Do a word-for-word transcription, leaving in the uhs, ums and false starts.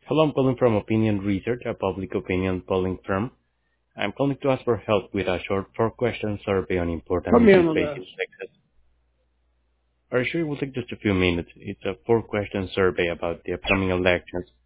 Hello, I'm calling from Opinion Research, a public opinion polling firm. I'm calling to ask for help with a short four-question survey on important Put me issues on the facing list. Texas. Are you sure it will take just a few minutes? It's a four-question survey about the upcoming elections